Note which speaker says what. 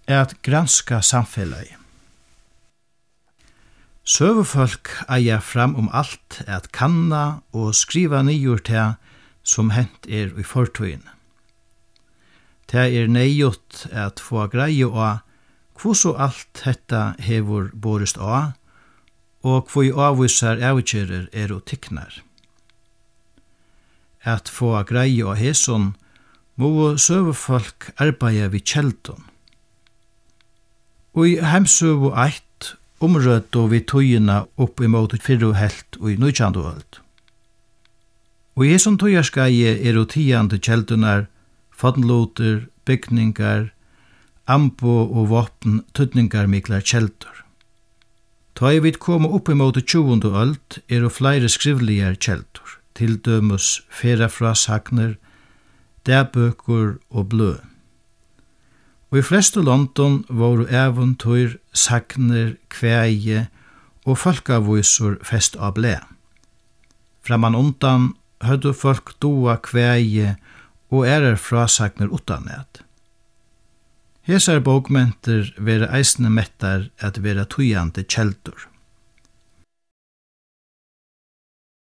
Speaker 1: at granska samfellet. Søvefolk eier fram alt at kanna og skriva nyur til som hent i fortøyen. Det nøyut at få greie av hvordan alt dette hevur borist av, og hvor avvisar avgjerer og tikknar. At få greie av heson må søvefolk arbeide vid kjeldon. Og i heimsøvu 1 omrødde vi tøyina opp imot fyrru helt og i 19. øld. Og i heson tøyarskaie tiande kjeldonar, fadnloter, bygningar, ambo og våpen tødningar miklar kjeldur. Ta I vid koma opp imot 20. øld flere skrivligar kjeldur, til dømus ferafrasagner, dagbøkur og blø. Og i fleste London voru eventyr, sagner, kvæje og folkavisor fest av ble. Framan undan hødde folk doa kvæje og frasagner utannet. Hesar bókmentir vera eisne mettar at vera tøyande kjeldur.